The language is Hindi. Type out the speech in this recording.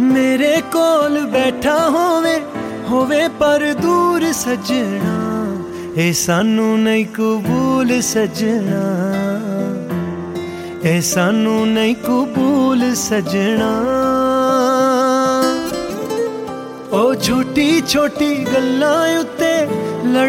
मेरे कोल बैठा होवे होवे पर दूर सजना, ए सानू नहीं कबूल सजना, ए सानू नहीं कबूल सजना। ओ छोटी छोटी गल्लां उत्ते लड़